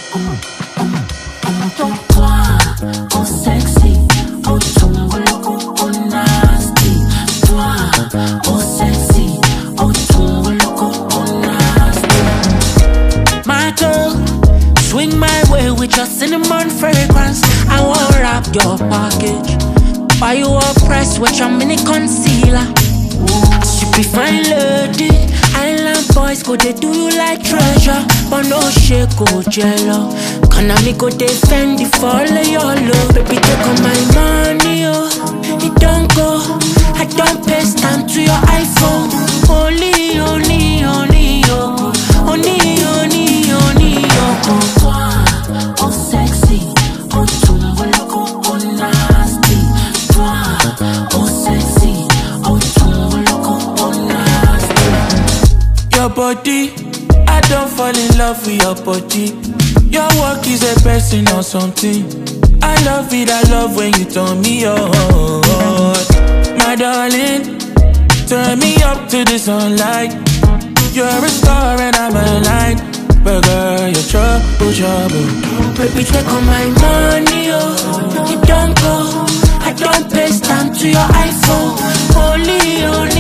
Oh sexy, oh tumbo loco, oh nasty. Toi, oh sexy, oh tumbo loco, oh nasty. My girl, swing my way with your cinnamon fragrance. I won't wrap your package. Buy you a press with your mini concealer. She be fine lady. Island boys go they do you like treasure, but no shake go jello. Can I me go defend the fall of your love? Baby take all my money, oh. It don't go. I don't pay stamp to your iPhone. Only, only, only, oh. Only, only, only, oh. Oh sexy, oh tumbo loco, oh nasty. Toi, oh sexy, oh tumbo loco, oh nasty. Your body, I don't fall in love with your body. Your work is a person or something. I love it, I love when you turn me on. My darling, turn me up to the sunlight. You're a star and I'm a light. But girl, you're trouble, trouble. Baby, take all my money, oh. It don't go. I don't pay stamp to your iPhone. Only, only.